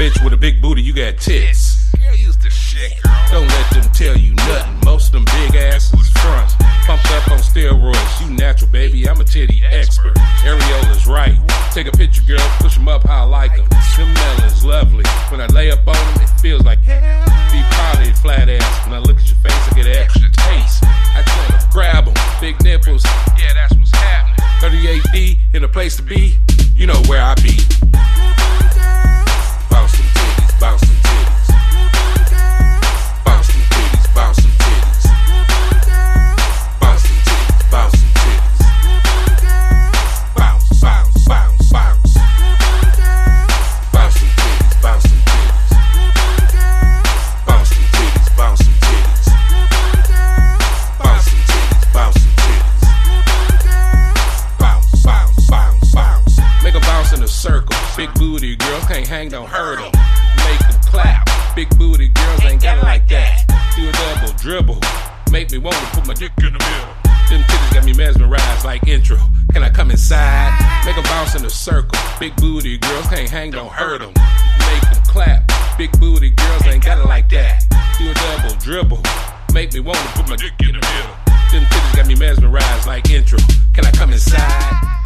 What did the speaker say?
bitch with a big booty, you got tits. Girl, use the shit, girl. Don't let them tell you nothing. Most of them big asses fronts. Pumped up on steroids. You natural, baby. I'm a titty expert. Areola's right. Take a picture, girl. Push them up how I like them. Them melons lovely. When I lay up on them, it feels like hell. Be proud of your flat ass. When I look at your face, I get an extra taste. I just wanna grab them. Big nipples. Yeah, that's what's happening. 38D in a place to be. You know where I be. Bounce some titties, bounce some titties. Bounce some titties, bounce some titties. Bounce some titties, bounce some titties. Bounce, bounce, bounce, bounce. Bounce some titties, bounce some titties. Bounce some titties, bounce some titties. Bounce some titties, bounce some titties. Bounce, bounce, bounce, bounce. Make a bounce in a circle. Big booty girls can't hang, don't hurt them. Make them clap. Big booty girls ain't got it like that. Do a double dribble. Make me wanna put my dick in the middle. Them titties got me mesmerized like intro. Can I come inside? Make a bounce in a circle. Big booty girls can't hang, don't hurt them. Make them clap. Big booty girls ain't got it like that. Do a double dribble. Make me wanna put my dick in the middle. Them titties got me mesmerized like intro. Can I come inside?